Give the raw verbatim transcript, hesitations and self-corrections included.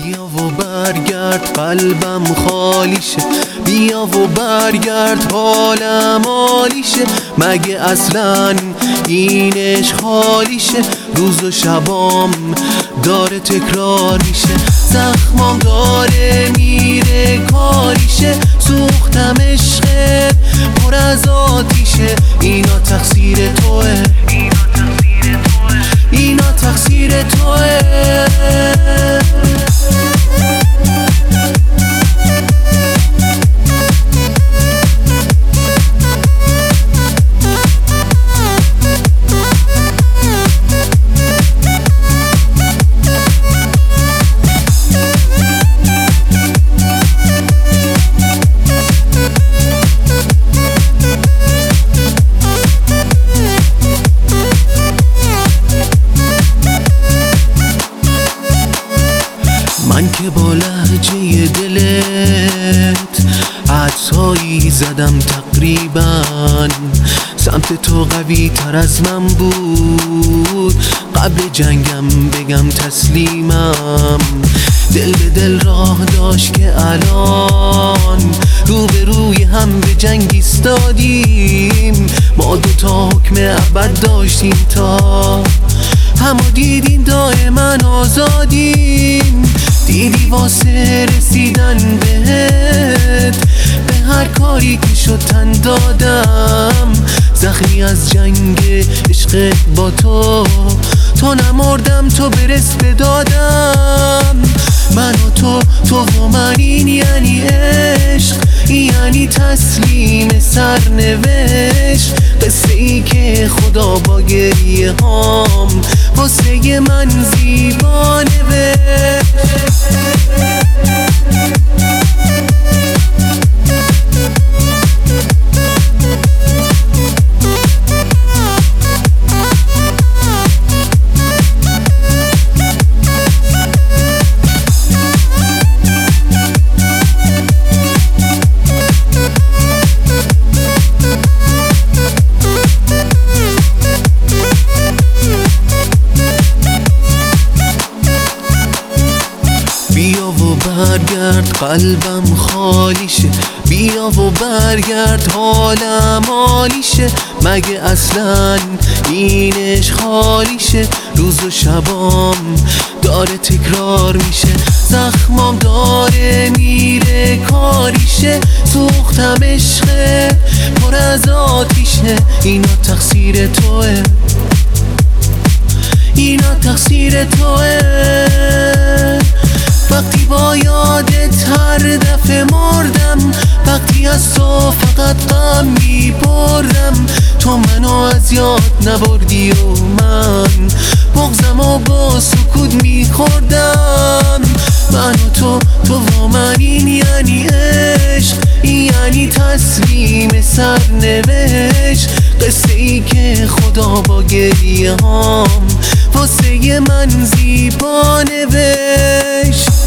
بیا و برگرد قلبم خالیشه، بیا و برگرد حالم عالیشه. مگه اصلا اینش خالیشه؟ روز و شبام داره تکرار میشه، زخمام داره میره کاریشه. سوختم عشقت پر از آتیشه، اینا تقصیر توه، اینا تقصیر توه. من که با لهجه دلت عطایی زدم تقریبا، سمت تو قوی تر از من بود، قبل جنگم بگم تسلیمم. دل به دل راه داشت که الان رو به روی هم به جنگ ایستادیم. ما دوتا حکم ابد داشتیم تا همو دیدیم دائما آزادیم. دیدی واسه رسیدن بهت به هر کاری که شد تن دادم. زخمی از جنگ عشق با تو، تو نمردم تو برس بدادم. من و تو، تو و من، این یعنی عشق، یعنی تسلیم سرنوشت. قصه ای که خدا با گریه هام واسه من زیبا نوشت. بیا و برگرد قلبم خالیشه، بیا و برگرد حالم عالیشه. مگه اصلا اینش خالیشه؟ روز و شبام داره تکرار میشه، زخمام داره میره کاریشه. سوختم عشقت پر از آتیشه، اینا تقصیر توه، اینا تقصیر توه. وقتی با یادت هر دفعه مردم، وقتی از تو فقط غم میبردم. تو منو از یاد نبردی و من بغضم و با سکوت میخوردم. من و تو، تو و من، این یعنی عشق، یعنی تسلیم سرنوشت. قصه ای که خدا با گریه هام واسه من زیبا نوشت.